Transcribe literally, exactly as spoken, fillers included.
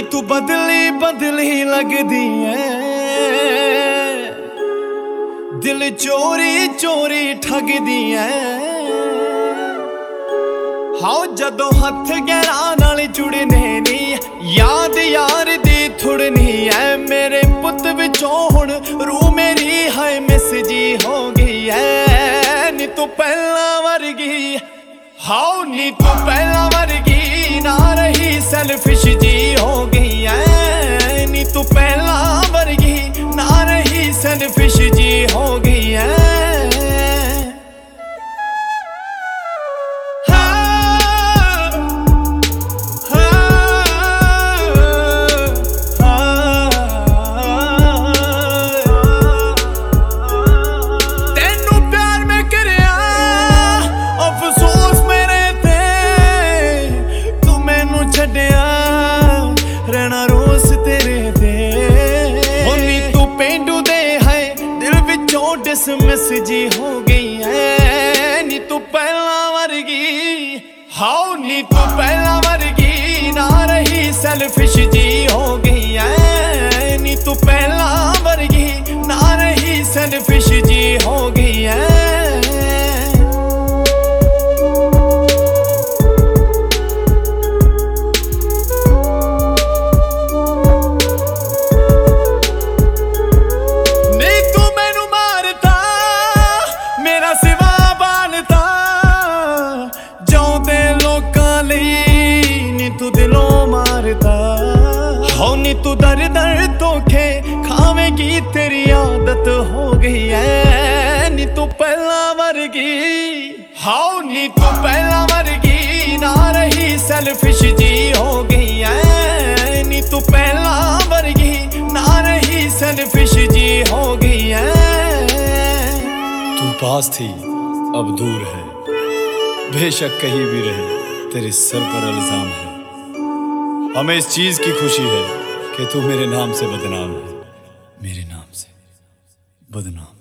तू बदली बदली लगदी है, दिल चोरी चोरी ठगदी है। हाँ जदों हथ गैरां नाल जुड़ने नी, याद यार दी थुड़नी है। मेरे पुत विचों हुण रूह मेरी है मिस जी हो गई है। नी तू पहला वर्गी, हाँ नी तू पहला वर्गी ना रही, सेल्फिश जी हो गई है। नी तू पहला वर्गी ना रही, सेल्फिश जी हो गई है। रहना रोज तेरे दे होनी तू पेंडू दे है, दिल विचों डिसमिस जी हो गई है। नी तू पहला वर्गी, हाँ नी तू पहला वर्गी ना रही, सेल्फिश जी हो गई है। नी तू पहला वर्गी ना रही, सेल्फिश जी हो गई है। नी तू दर दर धोखे खावेगी, तेरी आदत हो गई है। नी तू पहला वर्गी, हाँ नी तू पहला वर्गी ना रही, सेल्फिश जी हो गई है। नी तू पहला वर्गी ना रही, सेल्फिश जी हो गई है। तू पास थी अब दूर है, बेशक कहीं भी रहे तेरे सर पर इल्जाम है। हमें इस चीज की खुशी है कि तू मेरे नाम से बदनाम है, मेरे नाम से बदनाम।